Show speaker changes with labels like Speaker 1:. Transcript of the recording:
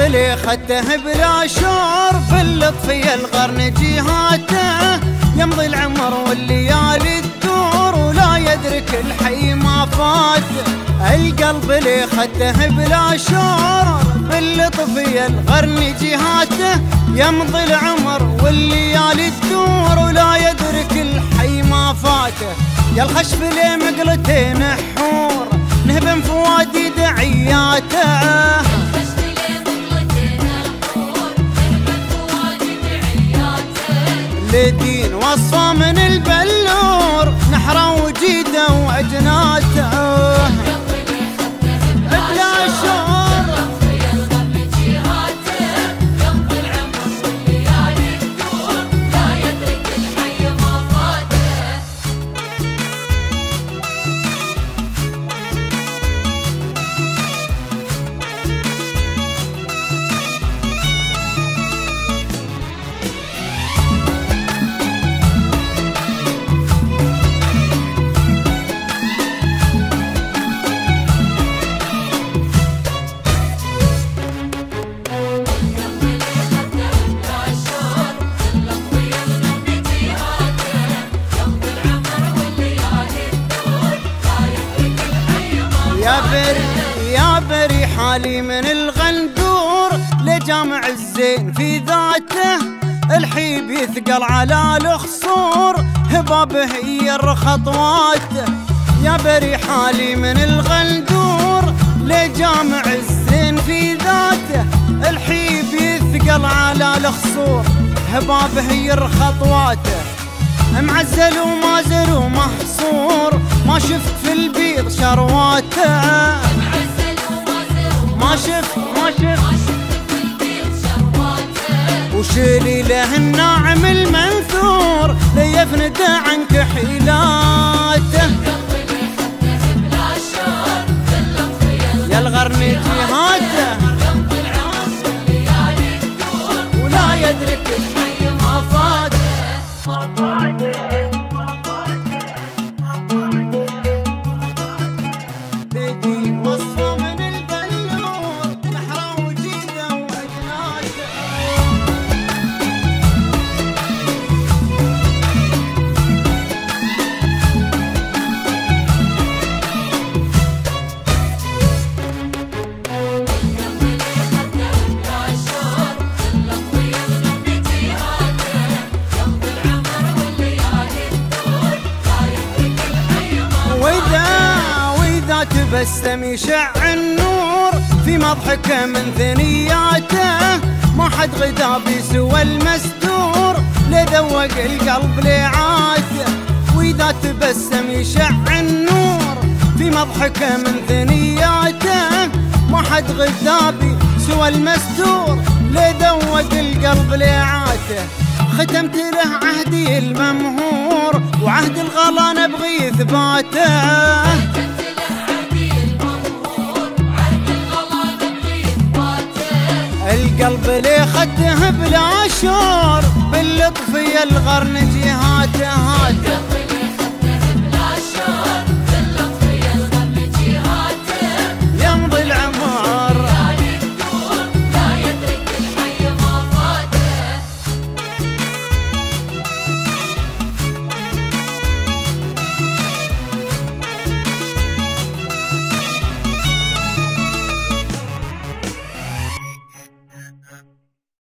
Speaker 1: اللي خدته بلا شور باللطف يا الغرن جهاته، يمضي العمر والليالي الدور ولا يدرك الحي ما فات. القلب اللي خدته بلا شور باللطف يا الغرن جهاته، يمضي العمر والليالي الدور ولا يدرك الحي ما فاته. يا الخشب لي مقلتين حور نهبن فوادي دعياته، لدين وصفه من البلور نحره وجيده وعجناته. بلا شور يا بري حالي من الغندور لجامع الزين في ذاته، الحيب يثقل على الخصور هبابه هي الخطوات. يا بري حالي من الغندور لجامع الزين في ذاته، الحيب يثقل على الخصور هبابه هي الخطواته. معزل ومازل ومحصور ما شفت في البيض شرواته، ما شفت في البيض شرواته. وشيلي له الناعم المنثور ليفند عنك حيلاته. يا الغرن جهاته ولا يدرك الحي ما فاته. تبسم يشع النور في مضحكه من ثنياته، ما حد غدا بسوى المستور لذوق القلب لعاته. واذا تبسم يشع النور في مضحكه من ثنياته، ما حد غدا بسوى المستور لذوق القلب لعاته. ختمت له عهدي الممهور وعهد الغلا نبغي اثباته. القلب اللي خدته بلا شور باللطف يا الغرن جهاته.